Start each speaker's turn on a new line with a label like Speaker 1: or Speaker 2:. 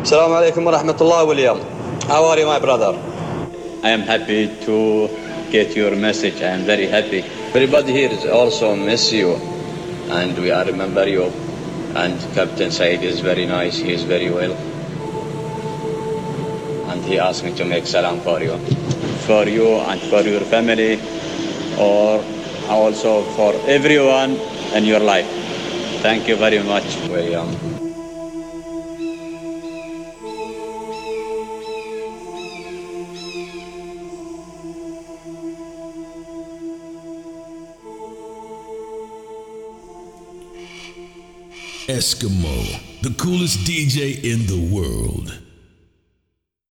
Speaker 1: Assalamu alaikum wa rahmatullah, William. How are you, my brother?
Speaker 2: I am happy to get your message. I am very happy.
Speaker 1: Everybody here is also miss you, and we are remember you. And Captain Said is very nice. He is very well, and he asked me to make salam for you
Speaker 2: And for your family, or also for everyone in your life. Thank you very much,
Speaker 1: William.
Speaker 3: Eskimo, the coolest DJ in the world.